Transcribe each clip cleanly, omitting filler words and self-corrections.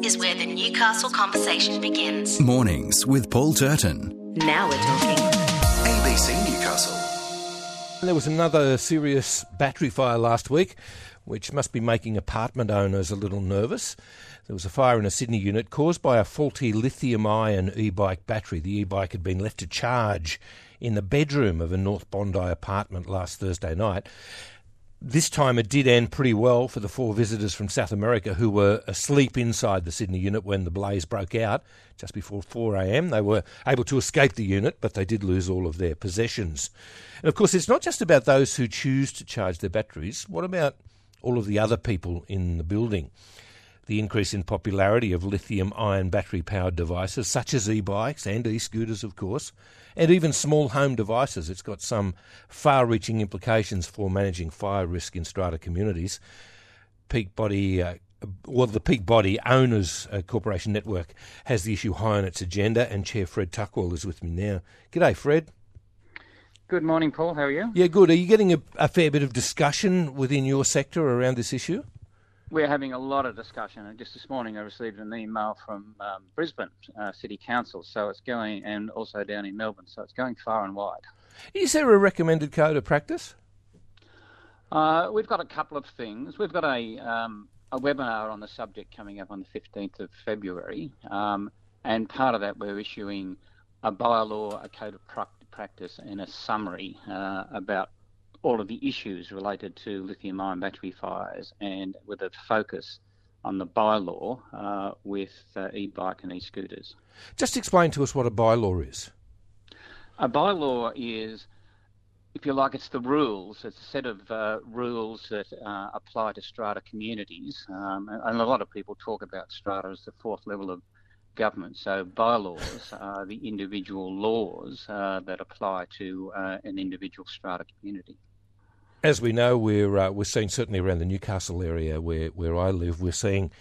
is where the Newcastle conversation begins. Mornings with Paul Turton. Now we're talking. ABC Newcastle. There was another serious battery fire last week, which must be making apartment owners a little nervous. There was a fire in a Sydney unit caused by a faulty lithium-ion e-bike battery. The e-bike had been left to charge in the bedroom of a North Bondi apartment last Thursday night. This time it did end pretty well for the 4 visitors from South America who were asleep inside the Sydney unit when the blaze broke out just before 4 a.m. They were able to escape the unit, but they did lose all of their possessions. And of course, it's not just about those who choose to charge their batteries. What about all of the other people in the building? The increase in popularity of lithium-ion battery-powered devices, such as e-bikes and e-scooters, of course, and even small home devices. It's got some far-reaching implications for managing fire risk in strata communities. The Peak Body Owners Corporation Network has the issue high on its agenda, and Chair Fred Tuckwell is with me now. G'day, Fred. Good morning, Paul. How are you? Yeah, good. Are you getting a fair bit of discussion within your sector around this issue? We're having a lot of discussion, and just this morning I received an email from Brisbane City Council, so it's going, and also down in Melbourne, so it's going far and wide. Is there a recommended code of practice? We've got a couple of things. We've got a webinar on the subject coming up on the 15th of February, and part of that we're issuing a bylaw, a code of practice, and a summary about all of the issues related to lithium-ion battery fires, and with a focus on the bylaw with e-bike and e-scooters. Just explain to us what a bylaw is. A bylaw is, if you like, it's the rules. It's a set of rules that apply to strata communities, and a lot of people talk about strata as the 4th level of government. So bylaws are the individual laws that apply to an individual strata community. As we know, we're seeing, certainly around the Newcastle area where I live, we're seeing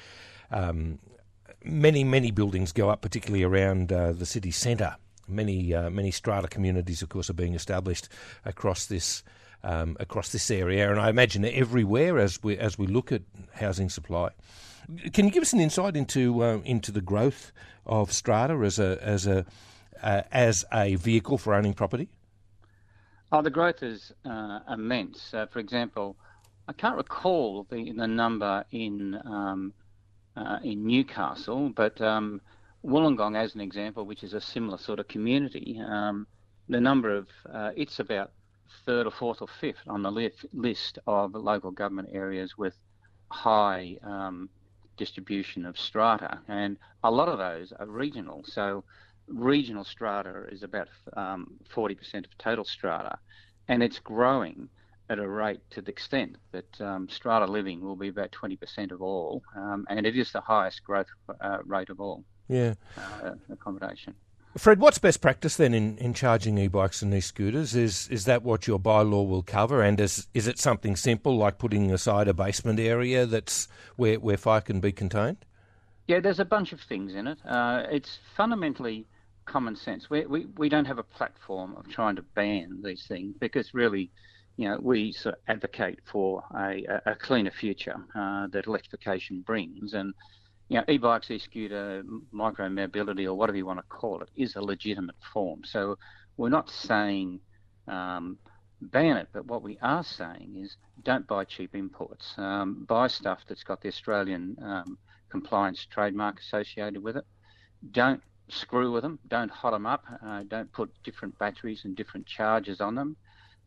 many buildings go up, particularly around the city centre. Many strata communities, of course, are being established across this area, and I imagine everywhere as we look at housing supply. Can you give us an insight into the growth of strata as a vehicle for owning property? Oh, the growth is immense. For example, I can't recall the number in Newcastle, but Wollongong, as an example, which is a similar sort of community, the number of it's about 3rd or 4th or 5th on the list of local government areas with high distribution of strata, and a lot of those are regional. So regional strata is about 40% of total strata, and it's growing at a rate to the extent that strata living will be about 20% of all, and it is the highest growth rate of all. Yeah. Accommodation. Fred, what's best practice then in charging e-bikes and e-scooters? Is that what your bylaw will cover, and is it something simple like putting aside a basement area that's where fire can be contained? Yeah, there's a bunch of things in it. It's fundamentally common sense. We don't have a platform of trying to ban these things, because really, we sort of advocate for a cleaner future that electrification brings, and e-bikes, e-scooter, micro-mobility, or whatever you want to call it, is a legitimate form. So we're not saying ban it, but what we are saying is don't buy cheap imports. Buy stuff that's got the Australian compliance trademark associated with it. Don't screw with them, don't hot them up, don't put different batteries and different charges on them.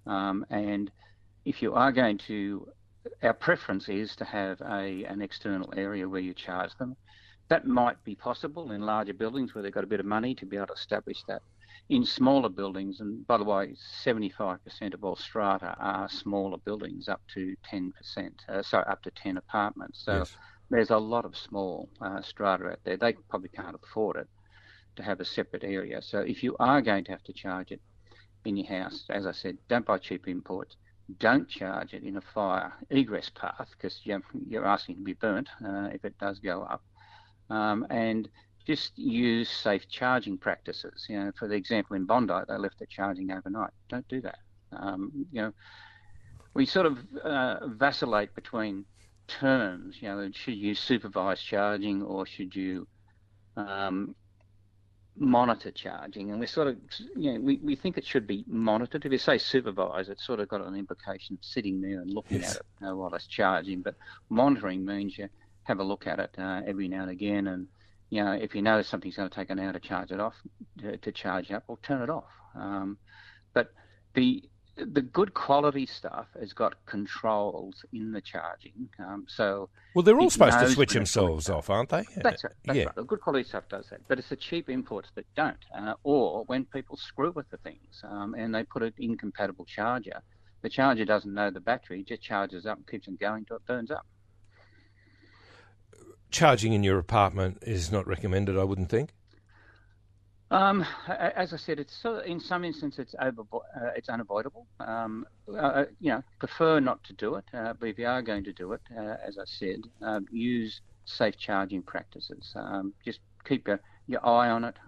And if you are going to, our preference is to have an external area where you charge them. That might be possible in larger buildings where they've got a bit of money to be able to establish that. In smaller buildings, and by the way, 75% of all strata are smaller buildings, up to 10%, up to 10 apartments. So yes, there's a lot of small strata out there. They probably can't afford it to have a separate area. So if you are going to have to charge it in your house, as I said, don't buy cheap imports. Don't charge it in a fire egress path, because you're asking to be burnt if it does go up. And just use safe charging practices. For the example in Bondi, they left it charging overnight. Don't do that. We sort of vacillate between terms. Should you supervise charging or should you monitor charging? And we're sort of, we think it should be monitored. If you say supervise, it's sort of got an implication of sitting there and looking at it while it's charging. But monitoring means you have a look at it every now and again, and if you know something's going to take an hour to charge it off, to charge up, or turn it off. But the good quality stuff has got controls in the charging. Well, they're all supposed to switch themselves off, aren't they? That's right. That's right. The good quality stuff does that, but it's the cheap imports that don't, or when people screw with the things and they put an incompatible charger. The charger doesn't know the battery, just charges up and keeps on going until it burns up. Charging in your apartment is not recommended, I wouldn't think. As I said, it's in some instances it's unavoidable. Prefer not to do it, but if you are going to do it, as I said, use safe charging practices. Just keep your eye on it.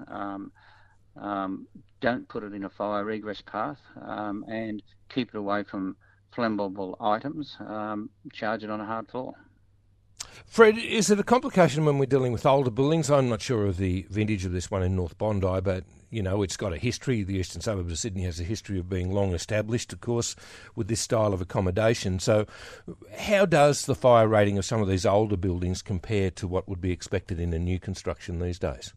Don't put it in a fire egress path, and keep it away from flammable items. Charge it on a hard floor. Fred, is it a complication when we're dealing with older buildings? I'm not sure of the vintage of this one in North Bondi, but, it's got a history. The eastern suburbs of Sydney has a history of being long established, of course, with this style of accommodation. So how does the fire rating of some of these older buildings compare to what would be expected in a new construction these days?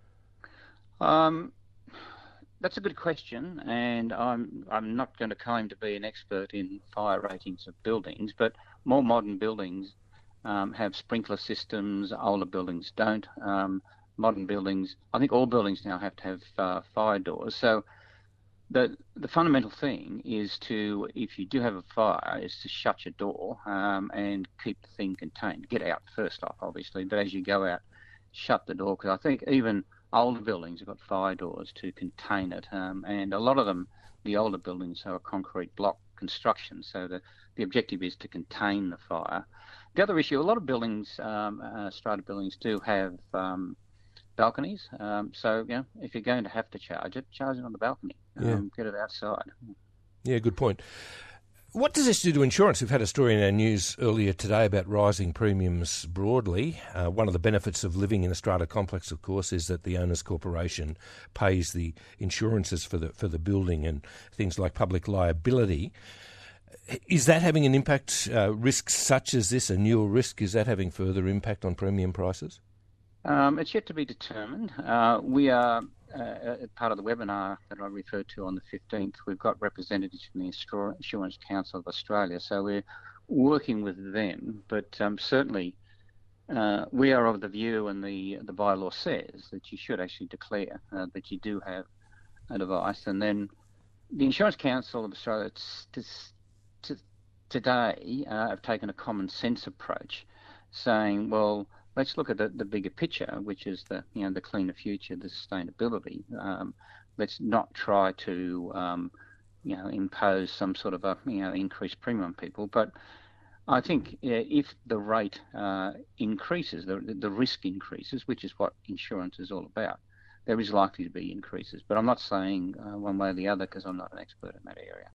That's a good question, and I'm not going to claim to be an expert in fire ratings of buildings, but more modern buildings have sprinkler systems. Older buildings don't. Modern buildings, I think all buildings now have to have fire doors. So the fundamental thing is if you do have a fire, is to shut your door and keep the thing contained. Get out first off, obviously, but as you go out, shut the door, because I think even older buildings have got fire doors to contain it, and a lot of them, the older buildings, are a concrete block construction, so the objective is to contain the fire. The other issue, a lot of buildings, strata buildings, do have balconies. So, if you're going to have to charge it on the balcony. Get it outside. Yeah, good point. What does this do to insurance? We've had a story in our news earlier today about rising premiums broadly. One of the benefits of living in a strata complex, of course, is that the owners' corporation pays the insurances for the building and things like public liability. Is that having an impact, risks such as this, a newer risk, is that having further impact on premium prices? It's yet to be determined. We are, part of the webinar that I referred to on the 15th, we've got representatives from the Insurance Council of Australia, so we're working with them. But certainly we are of the view, and the bylaw says, that you should actually declare that you do have a device. And then the Insurance Council of Australia today have taken a common sense approach, saying, well, let's look at the bigger picture, which is the cleaner future, the sustainability. Let's not try to impose some sort of increased premium on people. But I think if the rate increases, the risk increases, which is what insurance is all about, there is likely to be increases. But I'm not saying one way or the other, because I'm not an expert in that area.